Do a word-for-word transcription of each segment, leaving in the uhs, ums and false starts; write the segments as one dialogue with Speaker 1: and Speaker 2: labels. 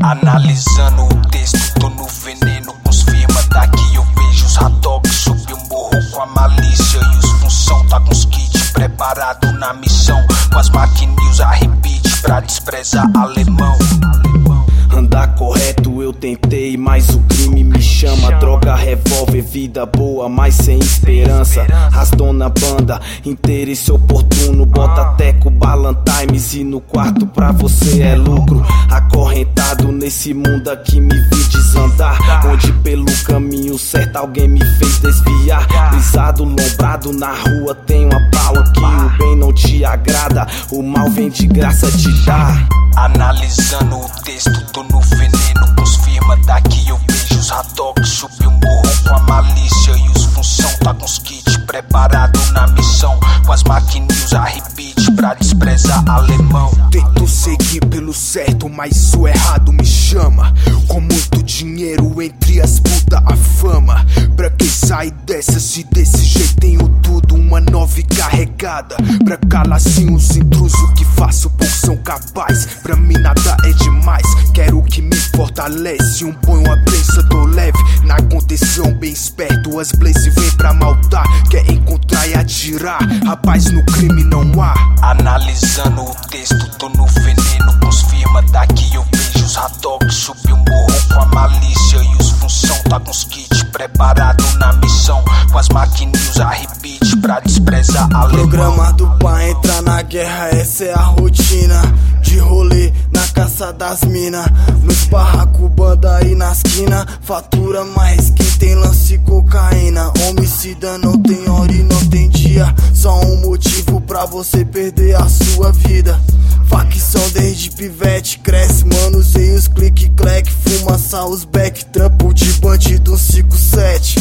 Speaker 1: Analisando o texto, tô no veneno com os firma. Daqui eu vejo os hot dogs, subi o morro com a malícia. E os função tá com os kits preparado na missão. Com as maquininhos a repeat pra desprezar alemão.
Speaker 2: Andar correto eu tentei, mas o crime me chama. Droga, revólver, vida boa, mas sem esperança. Rastou na banda, interesse oportuno. Bota teco, balantimes e no quarto pra você é lucro. Acorrentado nesse mundo aqui me vi desandar, onde pelo caminho certo alguém me fez desviar. Brisado, lombrado na rua tem uma pau que o bem não te agrada, o mal vem de graça te dar.
Speaker 1: Analisando o texto, tô no veneno com os firma. Daqui eu vejo os hot dogs, subi o morro com a malícia. E os função tá com os kits preparado na missão. Com as maquininhos a repeat pra desprezar alemão.
Speaker 3: Tento seguir pelo certo, mas o errado me chama. Com muito dinheiro entre as puta a fama. Pra quem sai dessa, se desse jeito tenho tudo. Uma nove carregada pra calar sim os intrusos que faço pouco são capaz. Pra mim nada é demais, quero o que me fortalece. Um ponho a prensa, tô leve na contenção, bem esperto. As blaze vem pra maltar, quer encontrar e atirar. Rapaz, no crime não há.
Speaker 1: Analisando o texto, tô no veneno com os firma. Daqui eu vejo os hot dogs, subi o morro com a malícia. E os função tá com os kits preparado na missão. Com as maquininhos a repeat pra desprezar alemão.
Speaker 4: Programado pra entrar na guerra, essa é a rotina. De rolê na caça das mina, nos barracos, banda e na esquina. Fatura mais quem tem lance e cocaína. Homicida não tem hora e não tem dia. Só um motivo pra você perder a sua vida. Facção desde pivete, cresce, mano, sem os clique, clack. Fumaça, os back, trampo de bandido, um cinco sete.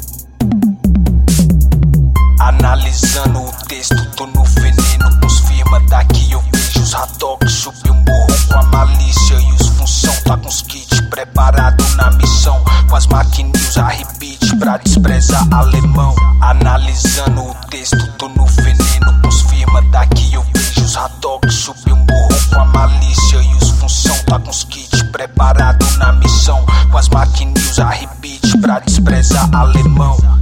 Speaker 1: Analisando o texto, tô no veneno com os firma. Daqui eu vejo os hot dogs, subi o morro com a malícia. E os função tá com os kits preparado na missão. Com as maquininhos a repeat pra desprezar alemão. Analisando o texto, tô no veneno com os firma. Daqui eu vejo os hot dogs, subi o morro com a malícia. E os função tá com os kits preparado na missão. Com as maquininhos a repeat pra desprezar alemão.